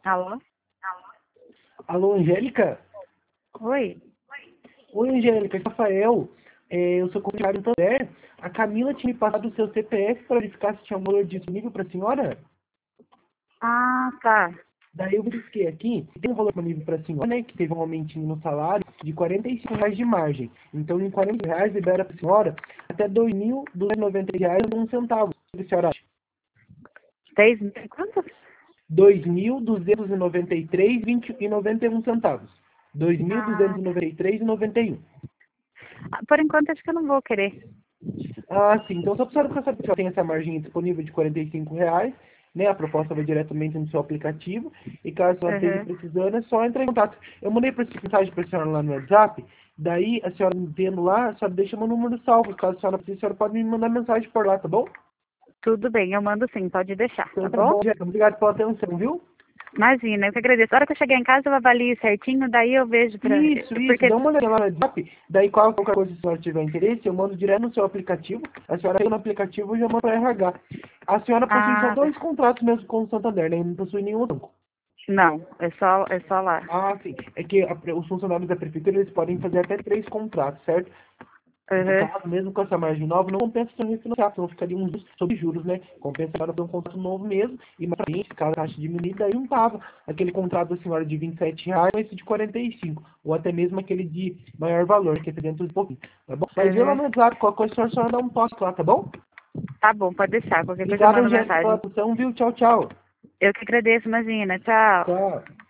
Alô? Alô, Angélica? Oi? Oi, Angélica, aqui é o Rafael. Eu sou comissário do Santander. A Camila tinha me passado o seu CPF para verificar se tinha um valor disponível para a senhora. Ah, tá. Daí eu verifiquei aqui, tem um valor disponível para a senhora, né, que teve um aumentinho no salário de R$ 45 de margem. Então, em R$ 40 libera para a senhora até R$ 2.290,01. O que a senhora acha? 10 mil, quanto? R$ 2.293,91. R$ Ah, 2.293,91. por enquanto acho que eu não vou querer. Ah, sim. Então, só para saber que já tem essa margem disponível de R$ 45, né? A proposta vai diretamente no seu aplicativo. E caso a senhora esteja Uhum. precisando, é só entrar em contato. Eu mandei para mensagem para a senhora lá no WhatsApp. Daí, a senhora me vendo lá, a senhora deixa meu número salvo. Caso a senhora precise, a senhora pode me mandar mensagem por lá, tá bom? Tudo bem, eu mando sim, pode deixar, tá Então, tá bom? bom, Jéssica. Obrigado pela atenção, viu? Imagina, eu que agradeço. A hora que eu chegar em casa eu avalio certinho, daí eu vejo pra... Isso. Porque... Dá uma olhada lá no WhatsApp. Daí, qualquer coisa, se a senhora tiver interesse, eu mando direto no seu aplicativo. A senhora chega no aplicativo e já manda para RH. A senhora possui só Ah, tá. dois contratos mesmo com o Santander, né? Não possui nenhum banco. Não, é só lá. Ah, sim. É que os funcionários da prefeitura, eles podem fazer até 3 contratos, certo? No Uhum. caso, mesmo com essa margem nova, não compensa se refinanciar, senão ficaria um juros sobre juros, né? Compensa agora ter um contrato novo mesmo, e mais pra frente, caso a taxa diminuir, daí não tava aquele contrato da senhora de R$ 27, ou esse de 45, ou até mesmo aquele de maior valor, que é 300 e pouquinho, tá bom? Mas vê lá Uhum. no WhatsApp, qualquer coisa, a senhora dá um toque lá, tá bom? Tá bom, pode deixar. Qualquer coisa eu Obrigado, mando Angélica, pela mensagem. atenção, viu? Tchau, tchau. Eu que agradeço, imagina. Tchau. Tchau.